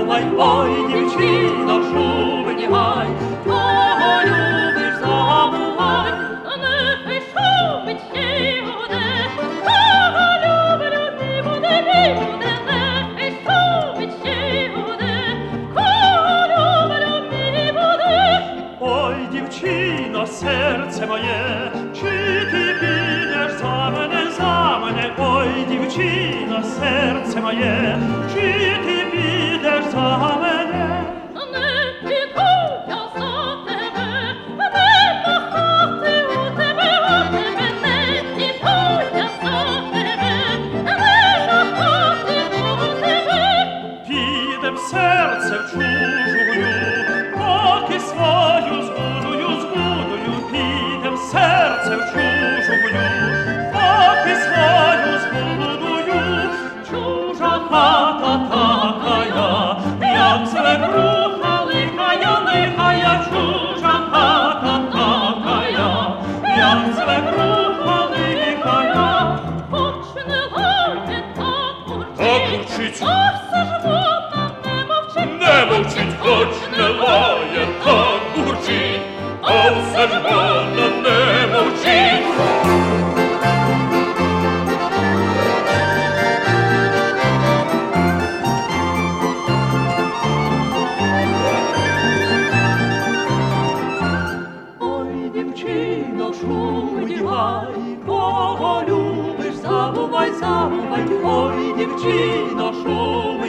забувай, ой, дівчино, шумені гай, кого любиш, забувай, а нехай шумить ще буде, кого люблю, не буде, нехай шумить ще буде, кого люблю, не буде. Ой, дівчино, серце моє, чи ти підеш за мене, ой, дівчино, серце моє, чи ти підеш за мене? Не піду я за тебе, не кохати у тебе, не піду я за тебе, не кохати у тебе. Підем серце в чужую, поки свою збудую, підем серце в чужую, поки свою збудую. Чужа хата такая, як свекруха лихая, чужа хата такая, як свекруха лихая. Хоч не лає, так бурчить. Ах, все ж вона не мовчить. Не мовчить, хоч не лає, так бурчить, а все ж вона не мовчить. Ой, дівчино, шумить гай, кого любиш, забувай, ой, дівчино, шумить